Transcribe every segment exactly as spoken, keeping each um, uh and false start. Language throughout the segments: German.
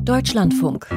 Deutschlandfunk.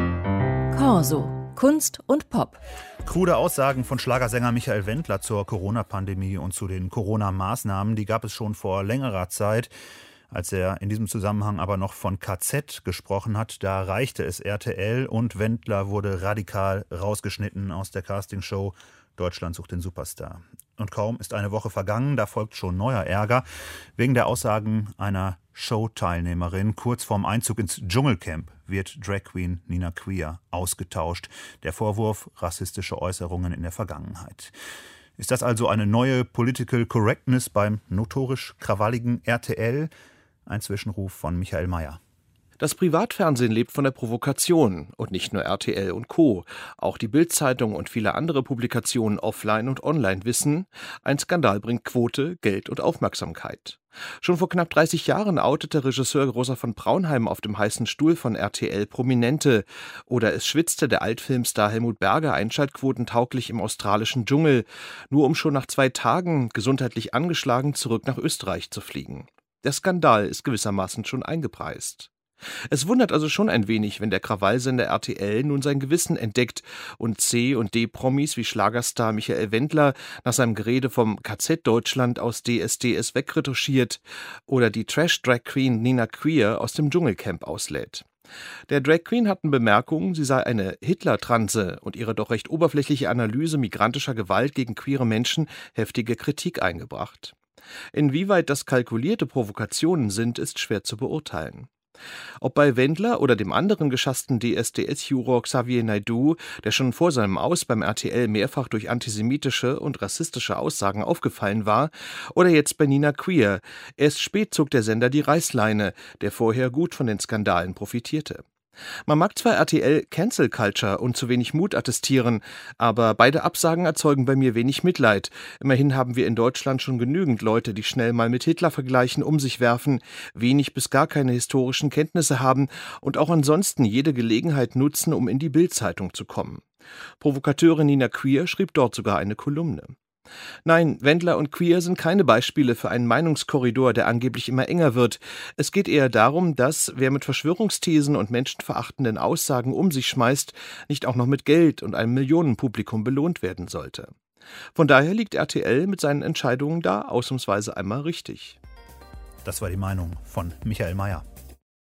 Corso. Kunst und Pop. Krude Aussagen von Schlagersänger Michael Wendler zur Corona-Pandemie und zu den Corona-Maßnahmen, die gab es schon vor längerer Zeit. Als er in diesem Zusammenhang aber noch von K Z gesprochen hat, da reichte es R T L und Wendler wurde radikal rausgeschnitten aus der Castingshow Deutschland sucht den Superstar. Und kaum ist eine Woche vergangen, da folgt schon neuer Ärger wegen der Aussagen einer Show-Teilnehmerin. Kurz vorm Einzug ins Dschungelcamp wird Drag Queen Nina Queer ausgetauscht. Der Vorwurf rassistische Äußerungen in der Vergangenheit. Ist das also eine neue Political Correctness beim notorisch krawalligen R T L? Ein Zwischenruf von Michael Mayer. Das Privatfernsehen lebt von der Provokation und nicht nur R T L und Co. Auch die Bild-Zeitung und viele andere Publikationen offline und online wissen, ein Skandal bringt Quote, Geld und Aufmerksamkeit. Schon vor knapp dreißig Jahren outete Regisseur Großer von Braunheim auf dem heißen Stuhl von R T L Prominente. Oder es schwitzte der Altfilmstar Helmut Berger einschaltquotentauglich im australischen Dschungel, nur um schon nach zwei Tagen gesundheitlich angeschlagen zurück nach Österreich zu fliegen. Der Skandal ist gewissermaßen schon eingepreist. Es wundert also schon ein wenig, wenn der Krawallsender R T L nun sein Gewissen entdeckt und C- und D-Promis wie Schlagerstar Michael Wendler nach seinem Gerede vom K Z-Deutschland aus D S D S wegretuschiert oder die Trash-Drag-Queen Nina Queer aus dem Dschungelcamp auslädt. Der Drag Queen hatten Bemerkungen, sie sei eine Hitler-Transe und ihre doch recht oberflächliche Analyse migrantischer Gewalt gegen queere Menschen heftige Kritik eingebracht. Inwieweit das kalkulierte Provokationen sind, ist schwer zu beurteilen. Ob bei Wendler oder dem anderen geschassten D S D S-Juror Xavier Naidoo, der schon vor seinem Aus beim R T L mehrfach durch antisemitische und rassistische Aussagen aufgefallen war, oder jetzt bei Nina Queer. Erst spät zog der Sender die Reißleine, der vorher gut von den Skandalen profitierte. Man mag zwar R T L Cancel Culture und zu wenig Mut attestieren, aber beide Absagen erzeugen bei mir wenig Mitleid. Immerhin haben wir in Deutschland schon genügend Leute, die schnell mal mit Hitler-Vergleichen um sich werfen, wenig bis gar keine historischen Kenntnisse haben und auch ansonsten jede Gelegenheit nutzen, um in die Bild-Zeitung zu kommen. Provokateurin Nina Queer schrieb dort sogar eine Kolumne. Nein, Wendler und Queer sind keine Beispiele für einen Meinungskorridor, der angeblich immer enger wird. Es geht eher darum, dass, wer mit Verschwörungsthesen und menschenverachtenden Aussagen um sich schmeißt, nicht auch noch mit Geld und einem Millionenpublikum belohnt werden sollte. Von daher liegt R T L mit seinen Entscheidungen da ausnahmsweise einmal richtig. Das war die Meinung von Michael Mayer.